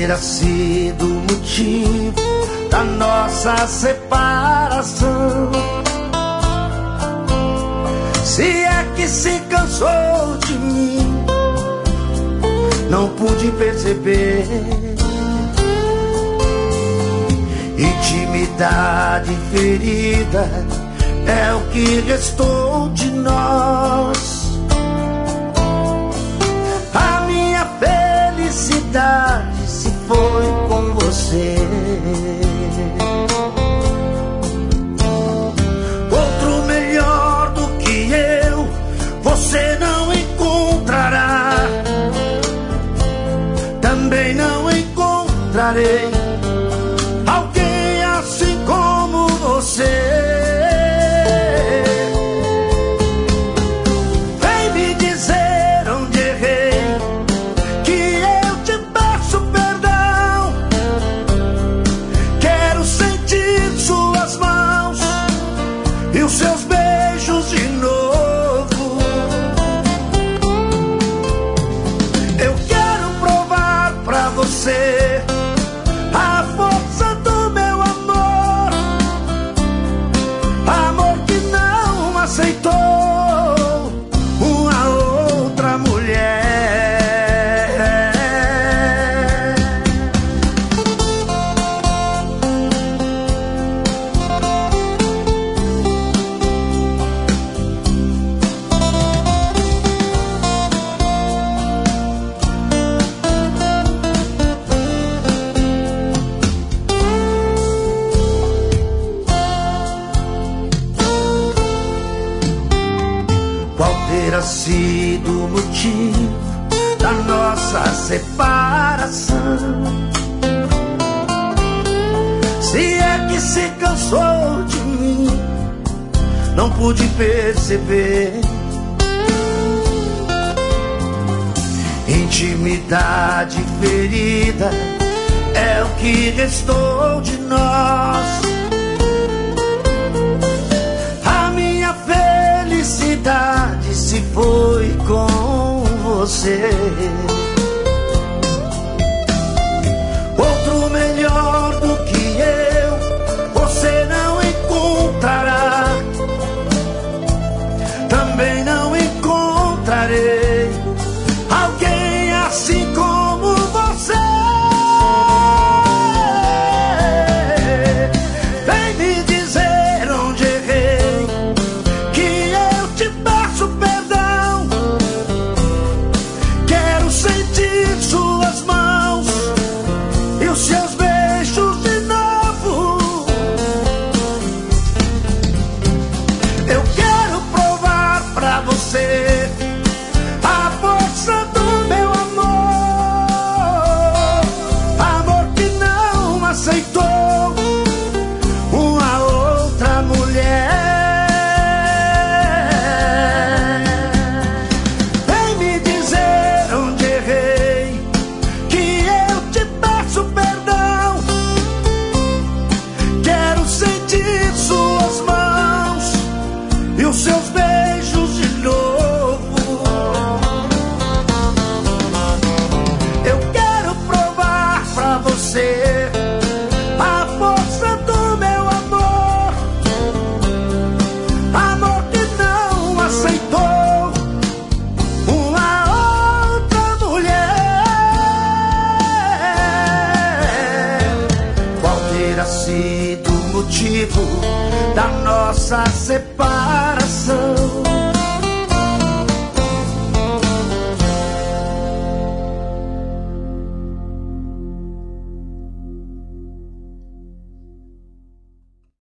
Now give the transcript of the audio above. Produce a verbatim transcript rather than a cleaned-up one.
terá sido o motivo da nossa separação? Se é que se cansou de mim, não pude perceber. Intimidade ferida é o que restou de nós. A minha felicidade se foi com você. Outro melhor do que eu você não encontrará. Também não encontrarei alguém assim como você. Vem me dizer onde errei, que eu te peço perdão. Quero sentir suas mãos e os seus beijos de novo. Eu quero provar pra você a força do meu amor, amor que não aceitou uma outra mulher. Qual terá sido o motivo da nossa separação? Se é que se cansou de mim, não pude perceber. Intimidade ferida é o que restou de nós. A minha felicidade se foi com você. Outro melhor do que eu você não encontrará. Também não encontrarei alguém assim como você. Vem me dizer onde errei, que eu te peço perdão. Quero sentir suas mãos e os seus beijos de novo. Eu quero provar pra você a força do meu amor, amor que não aceitou uma outra mulher. Vem me dizer onde errei, que eu te peço perdão. Quero sentir suas mãos e os seus beijos de novo. Eu quero provar pra você a força do meu amor, amor que não aceitou uma outra mulher. Qual terá sido o motivo da nossa separação?